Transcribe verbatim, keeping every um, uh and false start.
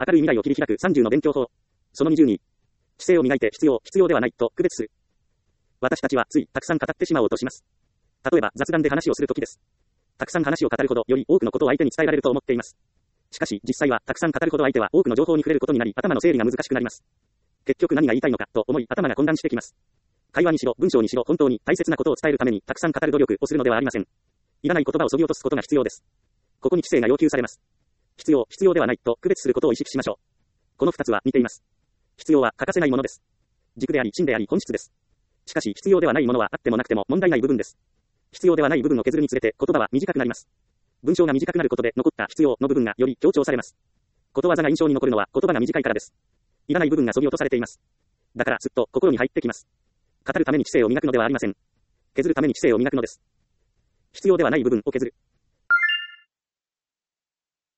明るい未来を切り開くさんじゅうの勉強法。そのにじゅうに。知性を磨いて必要、必要ではないと区別する。私たちはついたくさん語ってしまおうとします。例えば雑談で話をするときです。たくさん話を語るほどより多くのことを相手に伝えられると思っています。しかし実際はたくさん語るほど相手は多くの情報に触れることになり頭の整理が難しくなります。結局何が言いたいのかと思い頭が混乱してきます。会話にしろ文章にしろ本当に大切なことを伝えるためにたくさん語る努力をするのではありません。いらない言葉を削ぎ落とすことが必要です。ここに知性が要求されます。必要、必要ではないと区別することを意識しましょう。この二つは似ています。必要は欠かせないものです。軸であり真であり本質です。しかし必要ではないものはあってもなくても問題ない部分です。必要ではない部分を削るにつれて言葉は短くなります。文章が短くなることで残った必要の部分がより強調されます。ことわざが印象に残るのは言葉が短いからです。いらない部分が削ぎ落とされています。だからすっと心に入ってきます。語るために知性を磨くのではありません。削るために知性を磨くのです。必要ではない部分を削る。